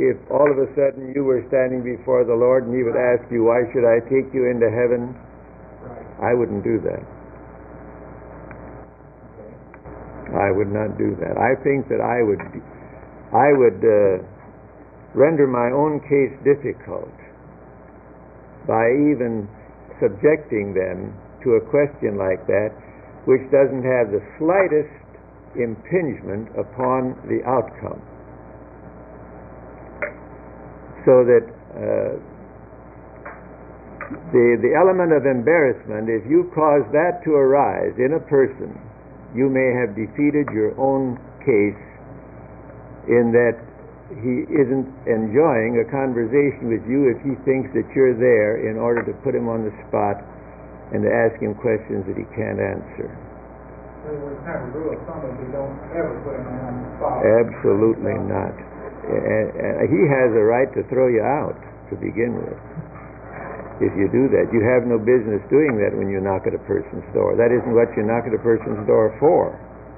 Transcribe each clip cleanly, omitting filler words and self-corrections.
if all of a sudden you were standing before the Lord and He would ask you, why should I take you into heaven? I wouldn't do that. I would not do that. I think that I would render my own case difficult by even subjecting them to a question like that, which doesn't have the slightest impingement upon the outcome. So that the element of embarrassment, if you cause that to arise in a person, you may have defeated your own case in that he isn't enjoying a conversation with you if he thinks that you're there in order to put him on the spot and to ask him questions that he can't answer. So we're kind of rule of thumb if we don't ever put him on the spot. Absolutely not. And he has a right to throw you out to begin with. If you do that, you have no business doing that when you knock at a person's door. That isn't what you knock at a person's door for.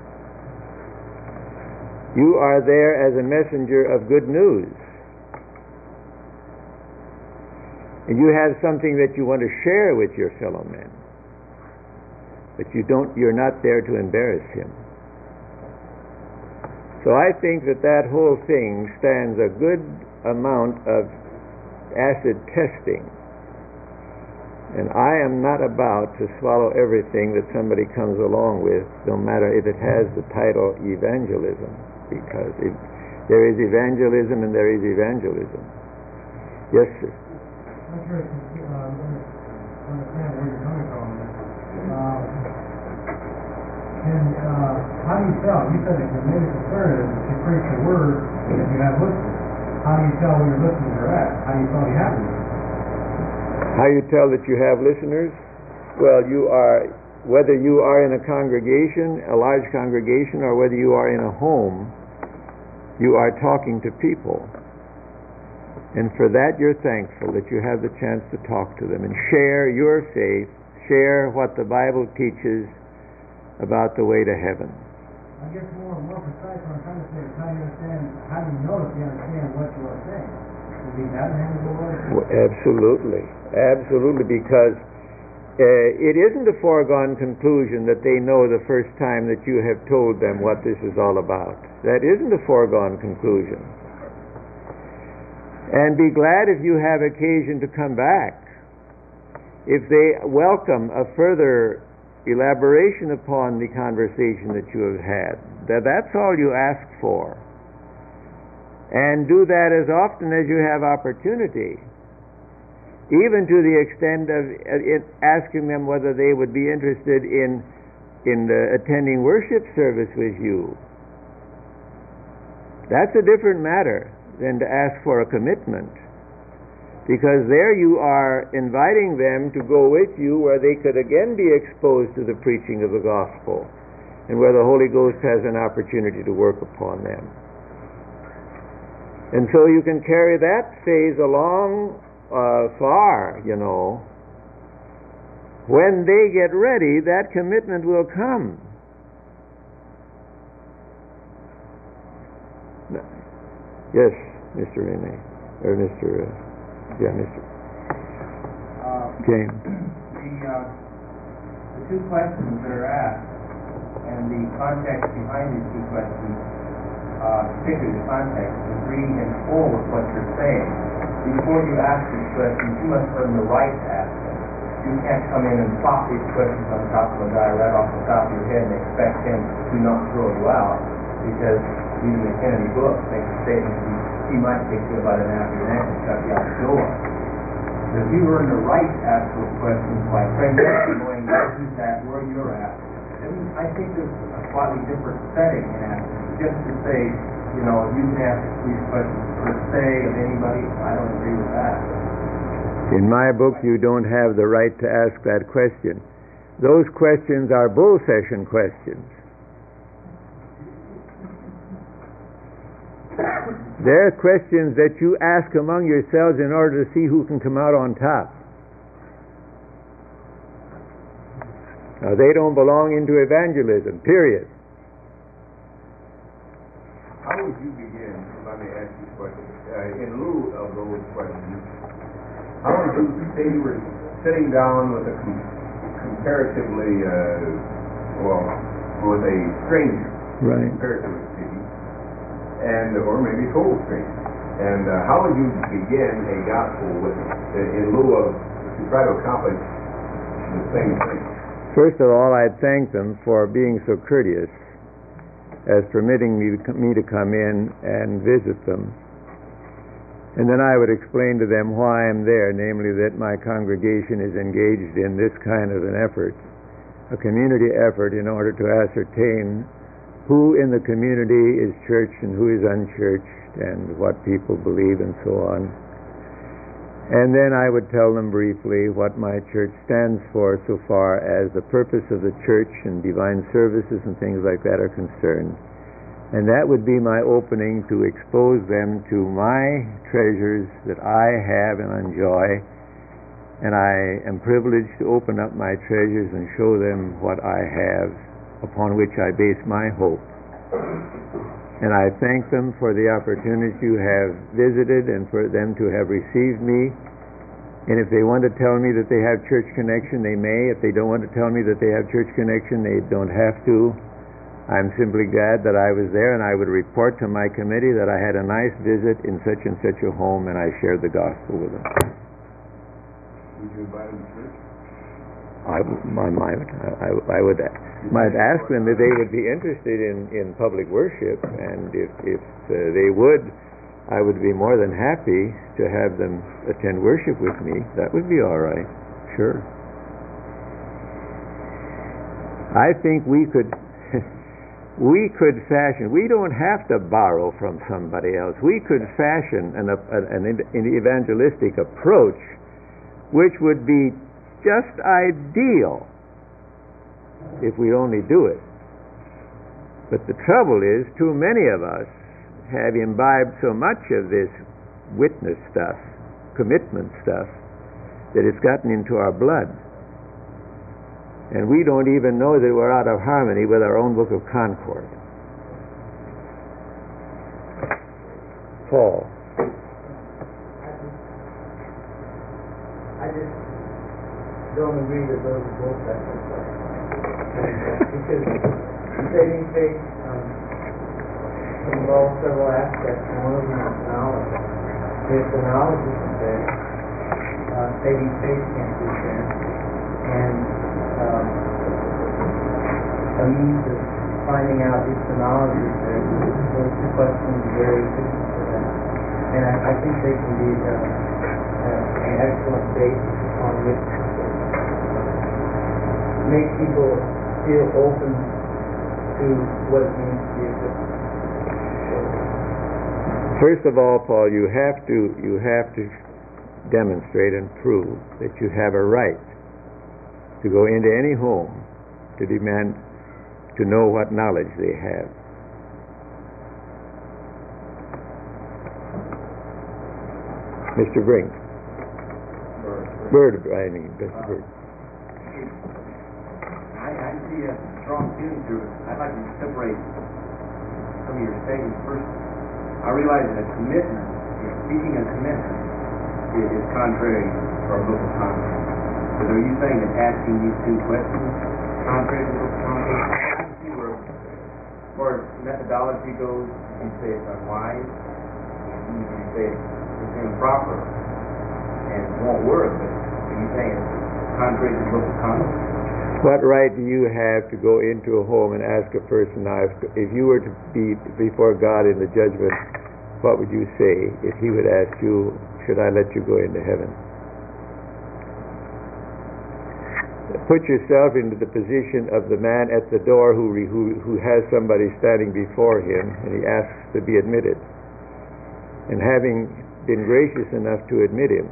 You are there as a messenger of good news. And you have something that you want to share with your fellow men. But you're not there to embarrass him. So I think that whole thing stands a good amount of acid testing. And I am not about to swallow everything that somebody comes along with, no matter if it has the title evangelism, because there is evangelism and there is evangelism. Yes, sir. I'm curious to understand where you're coming from. How do you tell? You said that your main concern is to preach the word and if you have listeners. How do you tell where your listeners are at? How do you tell you have listeners? How you tell that you have listeners? Well, whether you are in a congregation, a large congregation, or whether you are in a home, you are talking to people. And for that you're thankful that you have the chance to talk to them and share your faith, share what the Bible teaches about the way to heaven. I guess more precise what I'm trying to say is how do you know if they understand what you are saying? Is he that handle the word? Well, absolutely, because it isn't a foregone conclusion that they know the first time that you have told them what this is all about. That isn't a foregone conclusion. And be glad if you have occasion to come back. If they welcome a further elaboration upon the conversation that you have had, that's all you ask for. And do that as often as you have opportunity, even to the extent of asking them whether they would be interested in attending worship service with you. That's a different matter than to ask for a commitment, because there you are inviting them to go with you where they could again be exposed to the preaching of the gospel and where the Holy Ghost has an opportunity to work upon them. And so you can carry that phase along far, you know. When they get ready, that commitment will come. Yes, Mr. Rene, or Mr. Mr. James. The two questions that are asked and the context behind these two questions, particularly the context, is reading in full with what you're saying. Before you ask these questions, you must earn the right to ask them. You can't come in and plop these questions on top of a guy right off the top of your head and expect him to not throw you out, because reading the Kennedy book makes a statement he might take you about an after your neck and shut you out the door. But if you earn the right to ask those questions by knowing who's at, where you're at, then I think there's a slightly different setting in asking. Just to say, you can ask these questions per se of anybody, I don't agree with that. In my book, you don't have the right to ask that question. Those questions are bull session questions. They're questions that you ask among yourselves in order to see who can come out on top. Now, they don't belong into evangelism, period. How would you begin, if I may ask you a question, in lieu of those questions, how would you say you were sitting down with a comparatively, with a stranger, Right. comparatively speaking, and or maybe total stranger, and how would you begin a gospel witness in lieu of to try to accomplish the same thing? First of all, I'd thank them for being so courteous as permitting me to come in and visit them. And then I would explain to them why I'm there, namely that my congregation is engaged in this kind of an effort, a community effort in order to ascertain who in the community is churched and who is unchurched and what people believe and so on. And then I would tell them briefly what my church stands for so far as the purpose of the church and divine services and things like that are concerned. And that would be my opening to expose them to my treasures that I have and enjoy. And I am privileged to open up my treasures and show them what I have upon which I base my hope. And I thank them for the opportunity to have visited and for them to have received me. And if they want to tell me that they have church connection, they may. If they don't want to tell me that they have church connection, they don't have to. I'm simply glad that I was there, and I would report to my committee that I had a nice visit in such and such a home, and I shared the gospel with them. Would you invite them to church? I might ask them if they would be interested in public worship, and if they would, I would be more than happy to have them attend worship with me. That would be all right, sure. I think we could fashion. We don't have to borrow from somebody else. We could fashion an evangelistic approach which would be just ideal if we only do it. But the trouble is, too many of us have imbibed so much of this witness stuff, commitment stuff, that it's gotten into our blood. And we don't even know that we're out of harmony with our own Book of Concord. Paul. I just don't agree that those are both separate. Because saving faith involves several aspects, and one of them is knowledge. If the knowledge isn't there, saving faith can't be there. And a means of finding out if the knowledge is there, those two questions are very efficient for that. And I think they can be an excellent basis on which make people feel open to what it means to be a Christian. First of all, Paul, you have to demonstrate and prove that you have a right to go into any home to demand to know what knowledge they have. Mr. Brink. Bird, I mean, Mr. Bird. I see a strong feeling to it. I'd like to separate some of your statements. First, I realize that commitment, speaking of commitment, is contrary to our Book of Concord. But are you saying that asking these two questions is contrary to the Book of Concord? I can see where, as far as methodology goes, you can say it's unwise, you can say it's improper, and it won't work, but are you saying it's contrary to the Book of Concord? What right do you have to go into a home and ask a person, now, if you were to be before God in the judgment, what would you say if he would ask you, should I let you go into heaven? Put yourself into the position of the man at the door who has somebody standing before him, and he asks to be admitted. And having been gracious enough to admit him,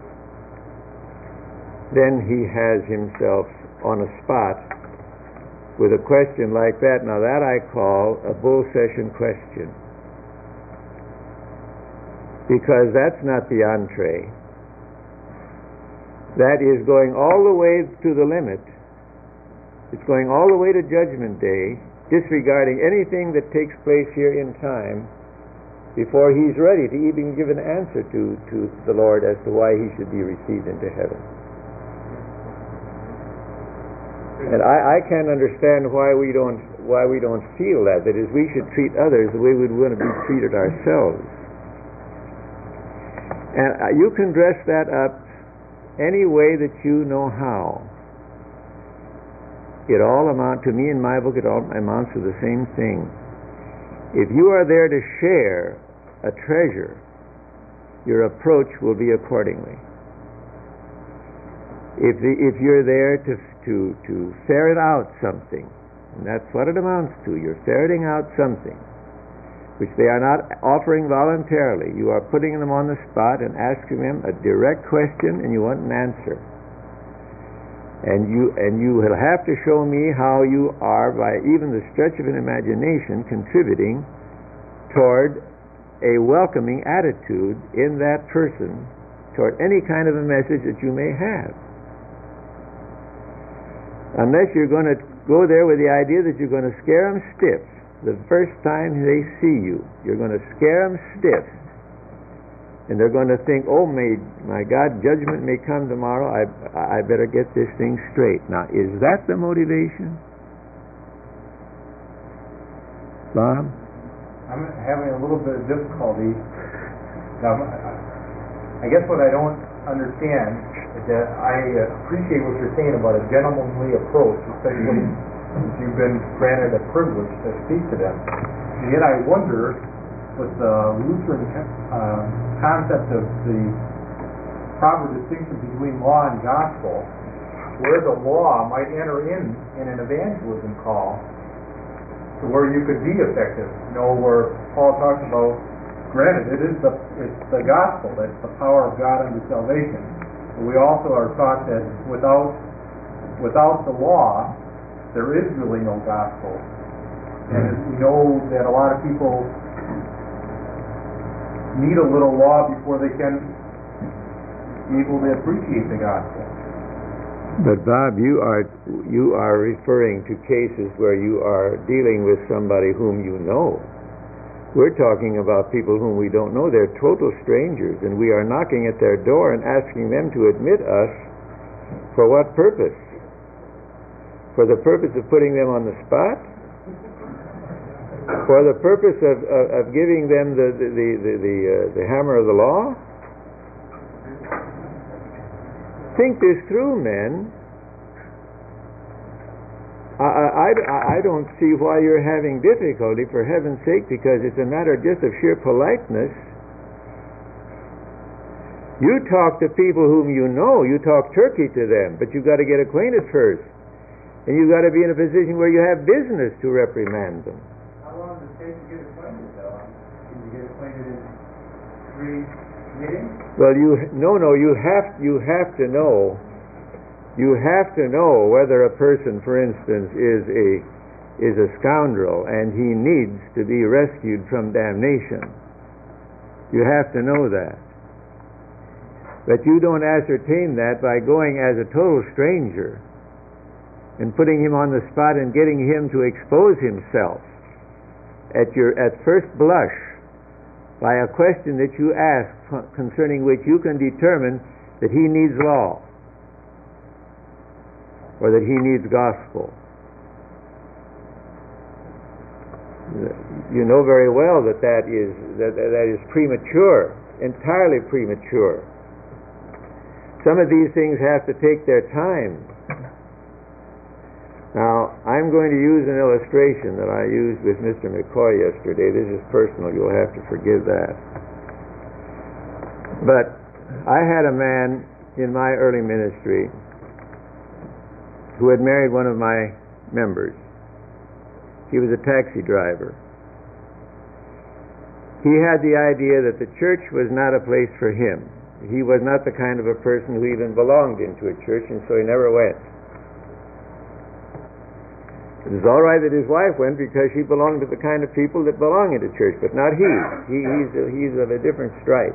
then he has himself on a spot with a question like that. Now that I call a bull session question, because that's not the entree. That is going all the way to the limit. It's going all the way to Judgment Day, disregarding anything that takes place here in time, before he's ready to even give an answer to the Lord as to why he should be received into heaven. And I can't understand why we don't feel that. That is, we should treat others the way we'd want to be treated ourselves. And you can dress that up any way that you know how. It all amounts, to me in my book, it all amounts to the same thing. If you are there to share a treasure, your approach will be accordingly. If you're there to ferret out something, and that's what it amounts to, you're ferreting out something which they are not offering voluntarily. You are putting them on the spot and asking them a direct question, and you want an answer. And you will have to show me how you are, by even the stretch of an imagination, contributing toward a welcoming attitude in that person toward any kind of a message that you may have. Unless you're going to go there with the idea that you're going to scare them stiff the first time they see you. You're going to scare them stiff. And they're going to think, oh, my God, judgment may come tomorrow. I better get this thing straight. Now, is that the motivation? Bob? I'm having a little bit of difficulty. Now, I guess what I don't understand is that I appreciate what you're saying about a gentlemanly approach, especially since you've been granted a privilege to speak to them. And yet I wonder, with the Lutheran concept of the proper distinction between law and gospel, where the law might enter in an evangelism call to where you could be effective. You know, where Paul talks about, granted, it's the gospel, that's the power of God unto salvation. But we also are taught that without the law, there is really no gospel. And we know that a lot of people need a little law before they can be able to appreciate the gospel. But Bob, you are referring to cases where you are dealing with somebody whom you know. We're talking about people whom we don't know. They're total strangers, and we are knocking at their door and asking them to admit us. For what purpose? For the purpose of putting them on the spot? For the purpose of giving them the hammer of the law? Think this through, men. I don't see why you're having difficulty, for heaven's sake, because it's a matter just of sheer politeness. You talk to people whom you know, you talk turkey to them, but you've got to get acquainted first. And you've got to be in a position where you have business to reprimand them. How long does it take to get acquainted, though? Can you get acquainted in 3 meetings? Well, you have to know. You have to know whether a person, for instance, is a scoundrel and he needs to be rescued from damnation. You have to know that. But you don't ascertain that by going as a total stranger and putting him on the spot and getting him to expose himself at first blush by a question that you ask concerning which you can determine that he needs law or that he needs gospel. You know very well that is premature, entirely premature. Some of these things have to take their time. Now, I'm going to use an illustration that I used with Mr. McCoy yesterday. This is personal. You'll have to forgive that. But I had a man in my early ministry who had married one of my members. He was a taxi driver. He had the idea that the church was not a place for him. He was not the kind of a person who even belonged into a church, and so he never went. It was all right that his wife went because she belonged to the kind of people that belong in the church, but not he. He's of a different stripe.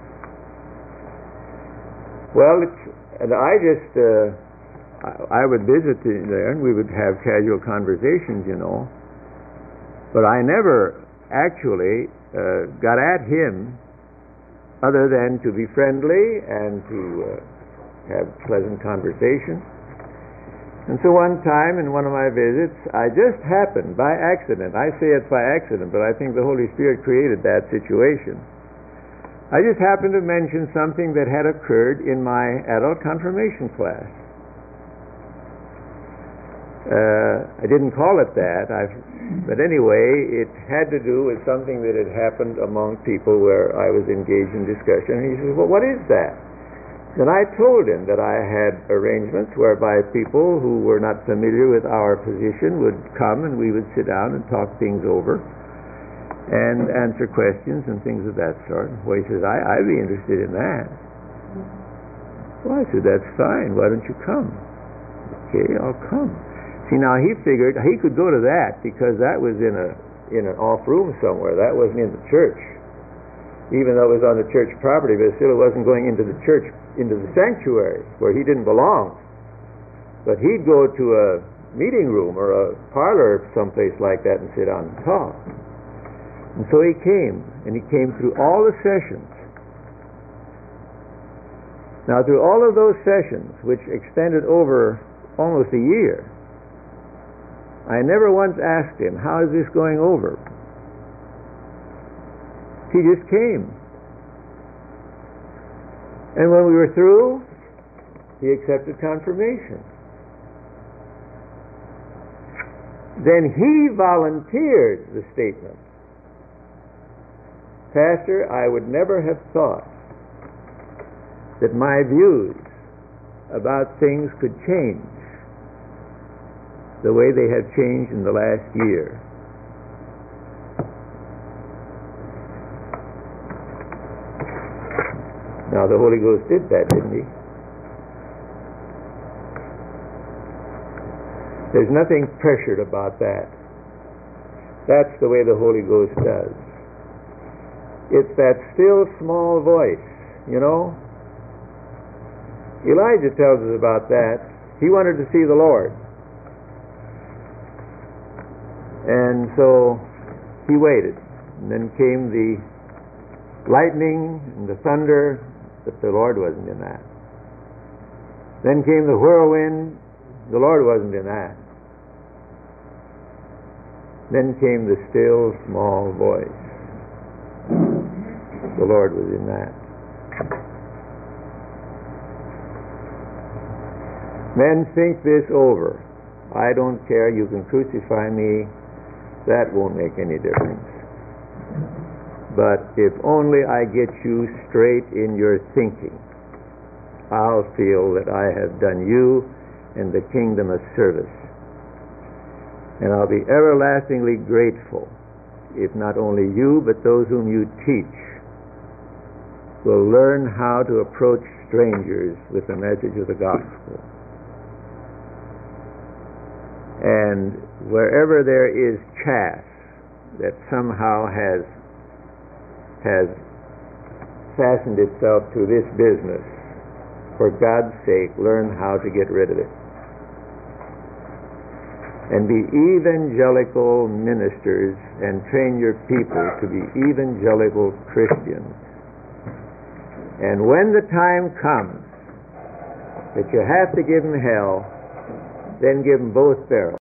Well, I would visit there, and we would have casual conversations, you know. But I never actually got at him other than to be friendly and to have pleasant conversation. And so one time in one of my visits, I just happened by accident, I say it's by accident, but I think the Holy Spirit created that situation. I just happened to mention something that had occurred in my adult confirmation class. I didn't call it that, but anyway, it had to do with something that had happened among people where I was engaged in discussion. And he says, well, what is that? Then I told him that I had arrangements whereby people who were not familiar with our position would come and we would sit down and talk things over and answer questions and things of that sort. Well, he says, I'd be interested in that. Well, I said, that's fine. Why don't you come? Okay, I'll come. See, now he figured he could go to that because that was in an off room somewhere. That wasn't in the church. Even though it was on the church property, but still it wasn't going into the church, into the sanctuary where he didn't belong. But he'd go to a meeting room or a parlor someplace like that and sit down and talk. And so he came, and he came through all the sessions. Now, through all of those sessions, which extended over almost a year, I never once asked him, how is this going over? He just came. And when we were through, he accepted confirmation. Then he volunteered the statement. Pastor, I would never have thought that my views about things could change the way they have changed in the last year. Now the Holy Ghost did that, didn't he? There's nothing pressured about that. That's the way the Holy Ghost does. It's that still small voice, you know. Elijah tells us about that. He wanted to see the Lord. And so he waited. And then came the lightning and the thunder, but the Lord wasn't in that. Then came the whirlwind, the Lord wasn't in that. Then came the still small voice. The Lord was in that. Men think this over. I don't care, you can crucify me, that won't make any difference. But if only I get you straight in your thinking, I'll feel that I have done you and the kingdom a service. And I'll be everlastingly grateful if not only you, but those whom you teach will learn how to approach strangers with the message of the gospel. And wherever there is chaff that somehow has fastened itself to this business, for God's sake, learn how to get rid of it. And be evangelical ministers and train your people to be evangelical Christians. And when the time comes that you have to give them hell, then give them both barrels.